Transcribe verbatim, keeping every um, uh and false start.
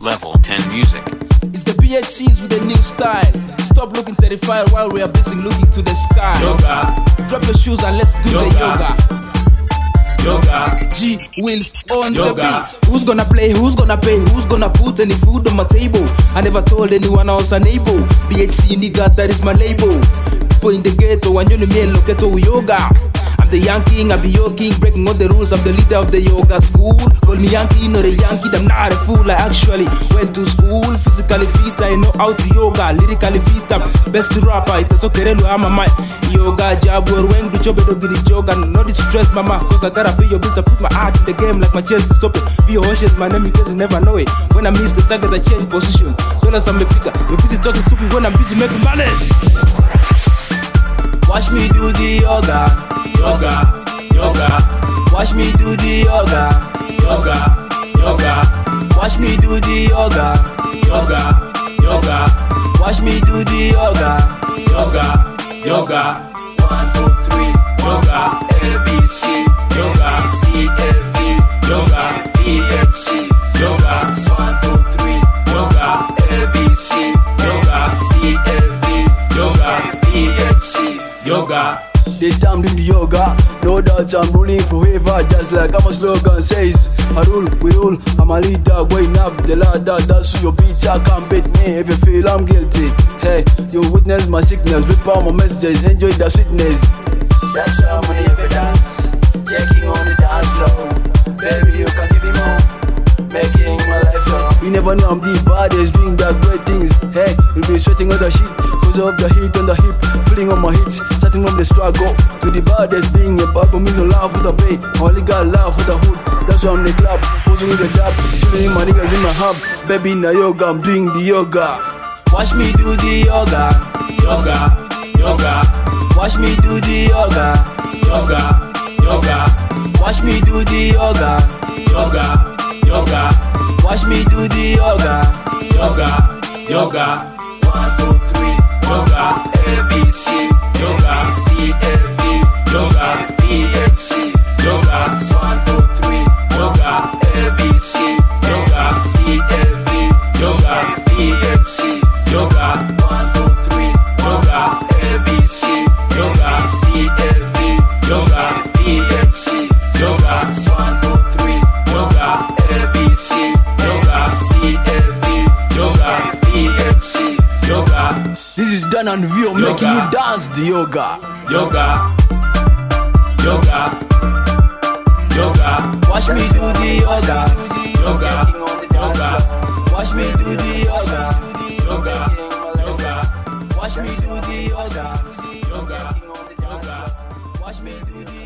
Level ten Music. It's the B H Cs with a new style. Stop looking terrified while we are busy looking to the sky. Yoga. Drop your shoes and let's do Yoga. the yoga. Yoga. G Wills on Yoga. the beat. Who's gonna play? Who's gonna pay? Who's gonna put any food on my table? I never told anyone I was unable. B H C nigga, that is my label. Put in the ghetto and you know me look at yoga. I'm the young king, I be your king, breaking all the rules. I'm the leader of the yoga school. Call me Yankee, not a Yankee, I'm not a fool. I actually went to school, physically fit, I know how to yoga. Lyrically fit, I'm best rapper. It's okay, I'm a my yoga job. Or when do job, I don't get it yoga. Not to stress, mama, cause I gotta pay your bills. I put my heart in the game like my chest is open. Be your horses, my name, because you never know it. When I miss the target, I change position. Dollars I'm a picker. You're busy talking stupid when I'm busy making money. Watch me do the yoga. Yoga, yoga, Watch me do the yoga. yoga, yoga, Watch me do the yoga. yoga, yoga, Watch me do the yoga. yoga, yoga, One, two, three. yoga, A B C. yoga, C A V. yoga, B H C. yoga, One, two, three. yoga, A B C. yoga, C A V. yoga, B H C. yoga. This time doing the yoga, no doubt I'm ruling forever. Just like my slogan says, I rule, we rule, I'm a leader, going up the ladder. That's who your beat, I can't beat me if you feel I'm guilty. Hey, you witness my sickness, rip out my messages, enjoy the sweetness. That's how many evidence. Checking on the dance floor. Baby, you can give me more. Making my life long. You never know I'm the baddest, doing the great things. Hey, you'll be sweating on the shit, cause of the heat on the hip, feeling on my hits, starting from the struggle to the baddest, being a bad, but me no love with the bay. Only got love for the hood. That's why I'm the club, posing in the dab, chilling my niggas in my hub. Baby, na yoga, I'm doing the yoga. Watch me do the yoga. Yoga, yoga, Watch me do the yoga. yoga, yoga, Watch me do the yoga. yoga, yoga, Watch me do the yoga. yoga, yoga, One, two, three. yoga, A B C. yoga, C A V. yoga, B H C. yoga, One, two, three. yoga, A B C. yoga, C A V. yoga, B H C. yoga, One, two, three. yoga, A B C. yoga, C A V. yoga, B H C. yoga, One, two, three. yoga, A B C. yoga, C A V. yoga, B H C. yoga, This is done and view, Yoga. making you dance the yoga. yoga, yoga, yoga, Watch me do the yoga. yoga, yoga, Watch me do the yoga. yoga, yoga, Watch me do the yoga. yoga, yoga. Watch me do the